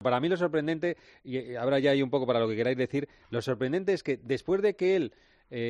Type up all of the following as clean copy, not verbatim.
Para mí lo sorprendente, y ahora ya hay un poco para lo que queráis decir, lo sorprendente es que después de que él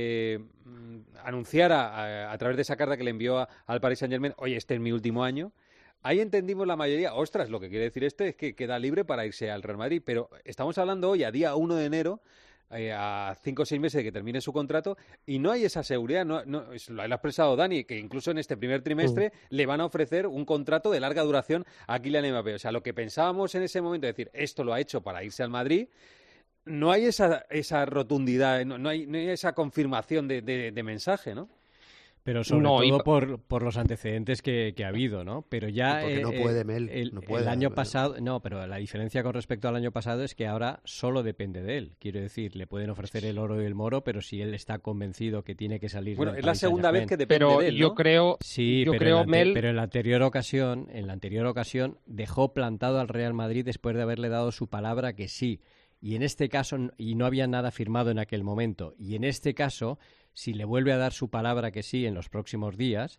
anunciara a través de esa carta que le envió al Paris Saint-Germain, oye, este es mi último año, ahí entendimos la mayoría, ostras, lo que quiere decir es que queda libre para irse al Real Madrid, pero estamos hablando hoy, a día 1 de enero, a 5 o 6 meses de que termine su contrato, y no hay esa seguridad, lo ha expresado Dani, que incluso en este primer trimestre le van a ofrecer un contrato de larga duración a Kylian Mbappé. O sea, lo que pensábamos en ese momento, es decir, esto lo ha hecho para irse al Madrid, no hay esa rotundidad, no hay esa confirmación de mensaje, ¿no? Pero sobre todo por los antecedentes que ha habido, ¿no? Pero ya porque no puede, no puede. El año pasado, no, pero la diferencia con respecto al año pasado es que ahora solo depende de él. Quiero decir, le pueden ofrecer el oro y el moro, pero si él está convencido que tiene que salir. Bueno, es la segunda vez que depende de él, ¿no? Yo creo, pero en la anterior ocasión dejó plantado al Real Madrid después de haberle dado su palabra que sí. Y en este caso, y no había nada firmado en aquel momento, y en este caso, si le vuelve a dar su palabra que sí en los próximos días,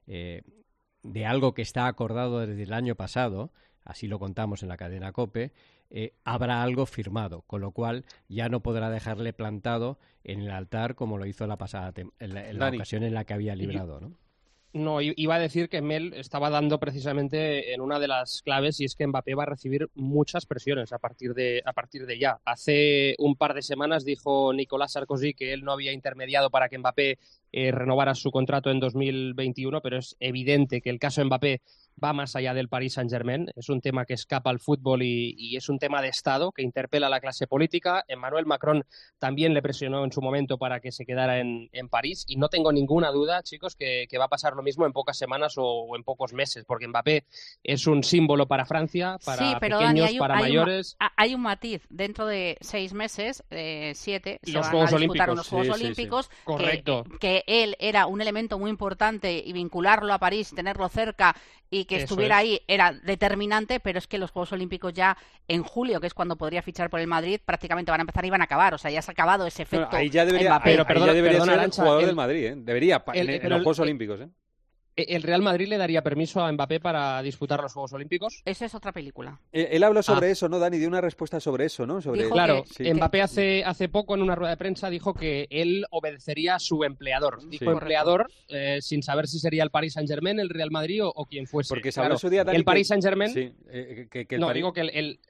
de algo que está acordado desde el año pasado, así lo contamos en la cadena COPE, habrá algo firmado, con lo cual ya no podrá dejarle plantado en el altar como lo hizo la pasada en la ocasión en la que había librado, ¿no? No, iba a decir que Mel estaba dando precisamente en una de las claves, y es que Mbappé va a recibir muchas presiones a partir de ya. Hace un par de semanas dijo Nicolas Sarkozy que él no había intermediado para que Mbappé renovara su contrato en 2021, pero es evidente que el caso Mbappé va más allá del Paris Saint-Germain. Es un tema que escapa al fútbol y es un tema de Estado que interpela a la clase política. Emmanuel Macron también le presionó en su momento para que se quedara en París, y no tengo ninguna duda, chicos, que va a pasar lo mismo en pocas semanas o en pocos meses, porque Mbappé es un símbolo para Francia, para pequeños, Dani, para mayores. Hay un matiz. Dentro de 6 meses, 7, se van Juegos a disputar Olímpicos. unos Juegos Olímpicos. Correcto. Que él era un elemento muy importante, y vincularlo a París, tenerlo cerca y que estuviera ahí era determinante, pero es que los Juegos Olímpicos ya en julio, que es cuando podría fichar por el Madrid, prácticamente van a empezar y van a acabar. O sea, ya se ha acabado ese efecto. Bueno, ahí ya debería, Mbappé. ahí ya debería ser el jugador del Madrid, ¿eh? Debería, en los Juegos Olímpicos, ¿eh? ¿El Real Madrid le daría permiso a Mbappé para disputar los Juegos Olímpicos? Esa es otra película. Él habló sobre eso, ¿no, Dani? Dio una respuesta sobre eso, ¿no? Claro, Mbappé hace poco en una rueda de prensa dijo que él obedecería a su empleador. Dijo empleador, sin saber si sería el Paris Saint-Germain, el Real Madrid o quien fuese. Porque se habló en su día, Dani, el Paris Saint-Germain... digo que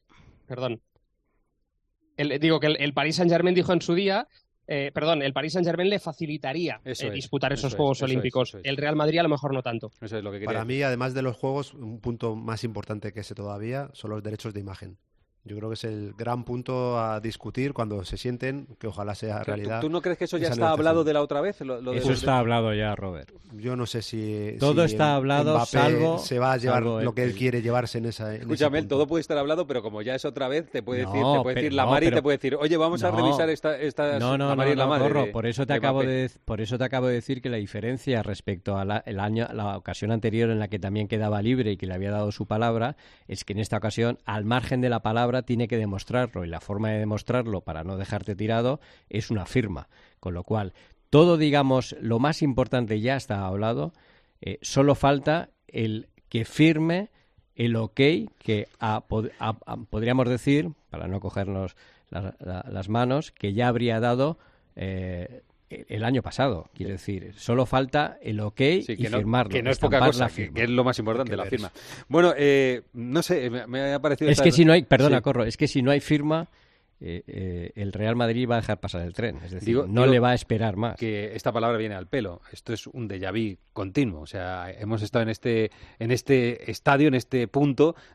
el Paris Saint-Germain dijo en su día... el Paris Saint-Germain le facilitaría disputar esos Juegos Olímpicos. El Real Madrid a lo mejor no tanto. Eso es lo que quería. Para mí, además de los Juegos, un punto más importante que ese todavía son los derechos de imagen. Yo creo que es el gran punto a discutir cuando se sienten, que ojalá sea realidad. ¿Tú no crees que eso ya está hablado de la otra vez? Eso está hablado ya, Robert. Yo no sé si... Todo está hablado, Mbappé salvo... se va a llevar lo que él quiere llevarse en esa... Escúchame, todo puede estar hablado, pero como ya es otra vez, te puede decir la Mari, te puede decir, oye, vamos a revisar esta la Mari y la Madre. Corro, por eso te acabo de decir que la diferencia respecto a la ocasión anterior en la que también quedaba libre y que le había dado su palabra, es que en esta ocasión, al margen de la palabra, tiene que demostrarlo, y la forma de demostrarlo para no dejarte tirado es una firma, con lo cual todo, digamos, lo más importante ya está hablado, solo falta el que firme el ok que podríamos decir, para no cogernos las manos, que ya habría dado el año pasado. Quiero decir, solo falta el ok y firmarlo. Que no es poca cosa, que es lo más importante, la firma. Bueno, no sé, me ha parecido... Es que si no hay, Corro, es que si no hay firma, el Real Madrid va a dejar pasar el tren. Es decir, no le va a esperar más. Que esta palabra viene al pelo. Esto es un déjà vu continuo. O sea, hemos estado en este estadio, en este punto,